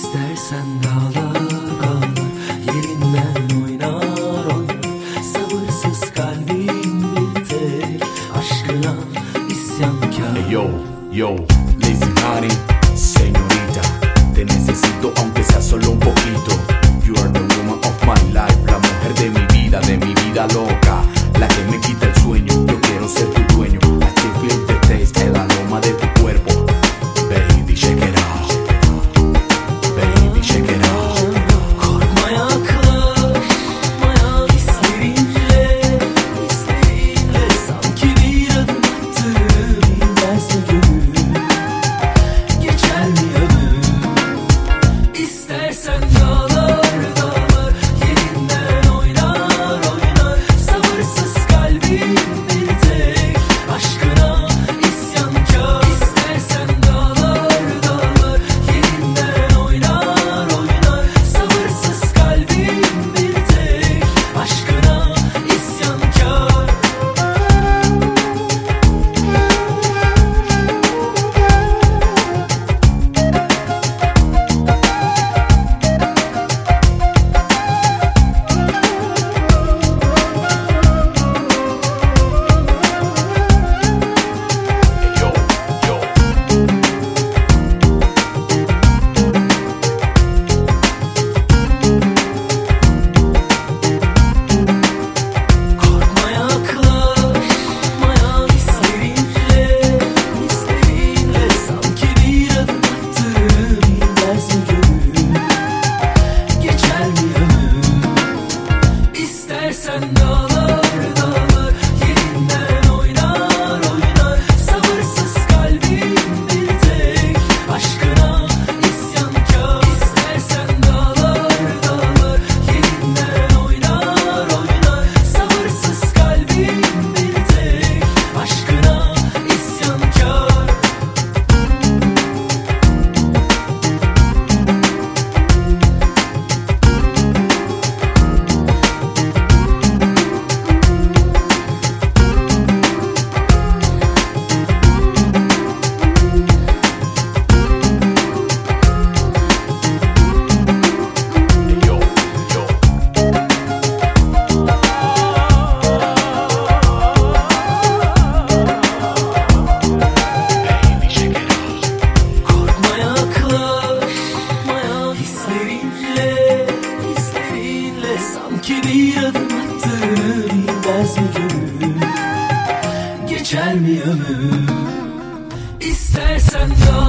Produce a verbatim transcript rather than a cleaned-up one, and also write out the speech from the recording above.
İstersen dağlar dağlar, yerinden oynar oynar. Sabırsız kalbim bir tek aşkına isyankar. Hey, yo, yo, lazy honey, señorita, te necesito aunque sea solo un poquito. You are the woman of my life, la mujer de mi vida, de mi vida loca, la que me quita el sueño. Yo quiero ser tu dueño. I can feel the taste, el aroma de tu cuerpo. Baby, shake it out. Baby, shake it out. Korkma yaklaşmaya, hislerinle, hislerinle. Sanki bir adım attım, inmez mi gönül? Geçer mi ömür? İstersen dağlar dağlar, yerinden oynar oynar. Sabırsız kalbim bir tek aşkına isyankar. İstersen dağlar dağlar, yerinden oynar oynar. Sabırsız kalbim bir tek aşkına isyankar. Hey, yo, yo. Korkma yaklaşmaya, hislerinle, hislerinle. Sanki bir adım attım, inmez mi gönül? Geçer mi ömür? İstersen dağlar dağlar, yerinden oynar oynar. Sabırsız kalbim bir tek aşkına isyankar. İstersen dağlar dağlar, yerinden oynar oynar. Sabırsız kalbim bir tek aşkına isyankar. Hey, yo, yo. Baby, shake it out. Korkma yaklaşmaya, hislerinle, hislerinle. Sanki bir adım attım, inmez mi gönül? Geçer mi ömür? İstersen dağlar